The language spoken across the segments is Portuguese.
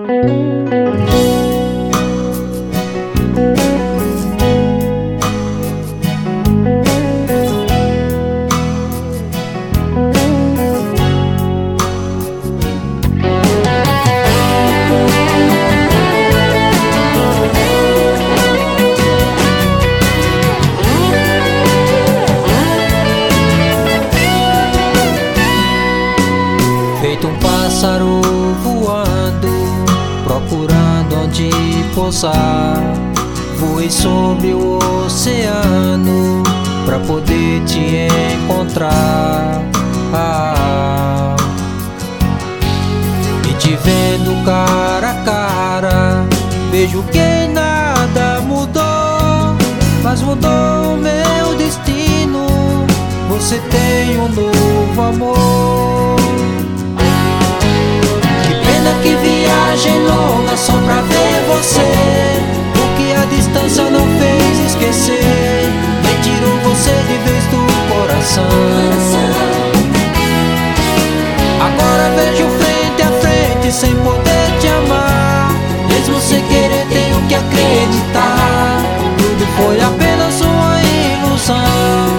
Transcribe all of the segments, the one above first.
Feito um pássaro voando, procurando onde pousar, voei sobre o oceano pra poder te encontrar. E te vendo cara a cara, vejo que nada mudou, mas mudou o meu destino. Você tem um novo amor. Que viagem longa só pra ver você, o que a distância não fez esquecer, nem tirou você de vez do coração. Agora vejo frente a frente sem poder te amar, mesmo sem querer tenho que acreditar, tudo foi apenas uma ilusão.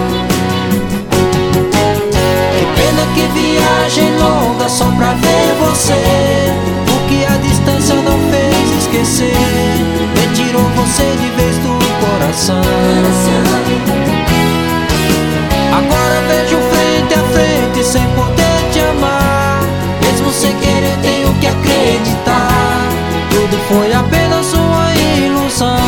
Que pena que viagem longa só pra ver você, que a distância não fez esquecer, nem tirou você de vez do coração. Agora vejo frente a frente sem poder te amar, mesmo sem querer tenho que acreditar, tudo foi apenas uma ilusão.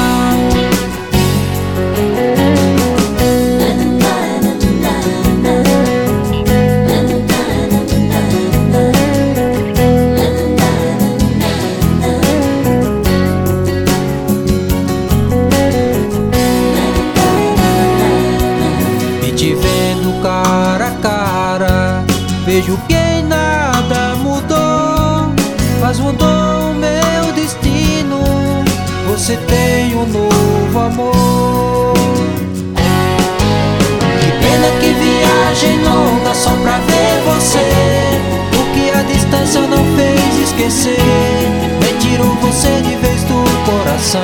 Te vendo cara a cara, vejo que nada mudou, mas mudou o meu destino. Você tem um novo amor. Que pena que viagem longa só pra ver você, o que a distância não fez esquecer, nem tirou você de vez do coração.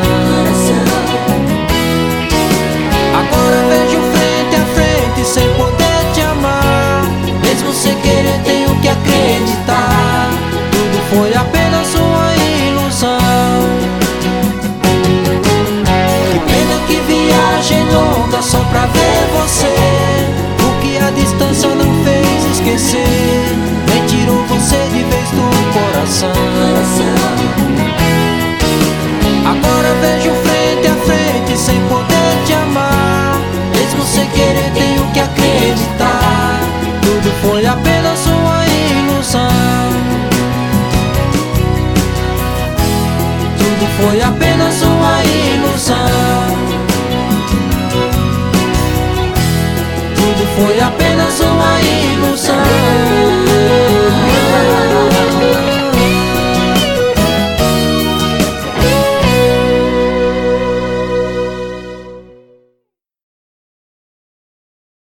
Agora vejo frente a frente sem poder te amar, mesmo sem querer tenho que acreditar, tudo foi apenas uma ilusão. Que pena que viagem longa só pra ver você, o que a distância não fez esquecer, nem tirou você de vez do coração.